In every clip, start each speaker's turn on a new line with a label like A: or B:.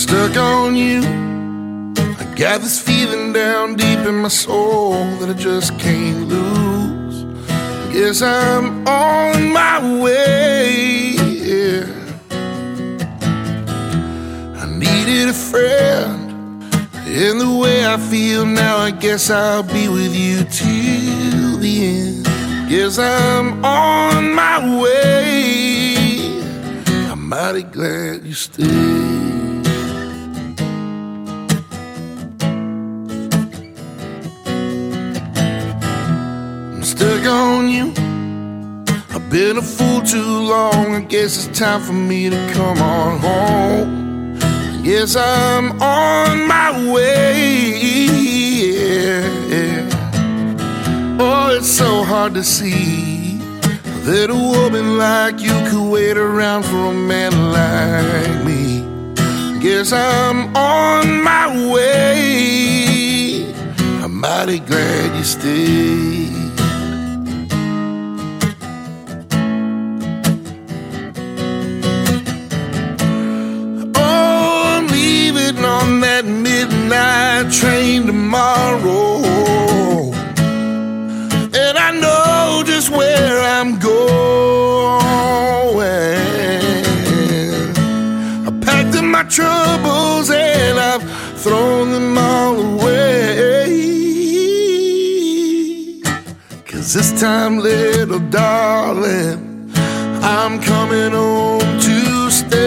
A: stuck on you. I got this feeling down deep in my soul that I just can't lose. Guess I'm on my way, yeah. I needed a friend, and the way I feel now, I guess I'll be with you till the end. Guess I'm on my way. I'm mighty glad you stayed. I'm stuck on you. I've been a fool too long. I guess it's time for me to come on home. I guess I'm on my way, yeah. Oh, it's so hard to see that a woman like you could wait around for a man like me. Guess I'm on my way. I'm mighty glad you stayed. Oh, I'm leaving on that midnight train tomorrow, and I know just where I'm going. I packed up my troubles and I've thrown them all away. 'Cause this time, little darling, I'm coming home to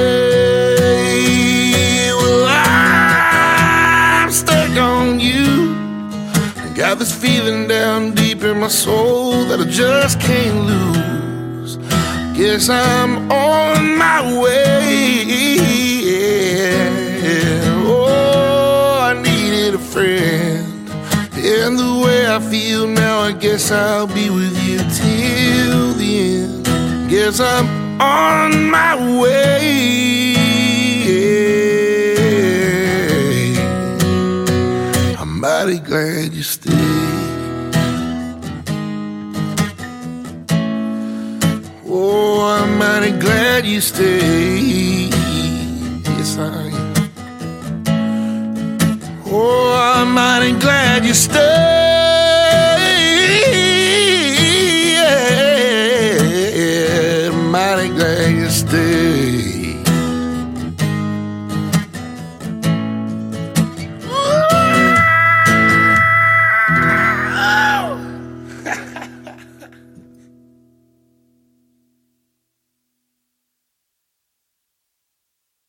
A: stay. Well, I'm stuck on you. Got this feeling down deep in my soul that I just can't lose. Guess I'm on my way, yeah. Oh, I needed a friend, and the way I feel now, I guess I'll be with you till the end. Guess I'm on my way, yeah. I'm mighty glad you stayed. Oh, I'm mighty glad you stayed. Yes, I am. Oh, I'm mighty glad you stayed.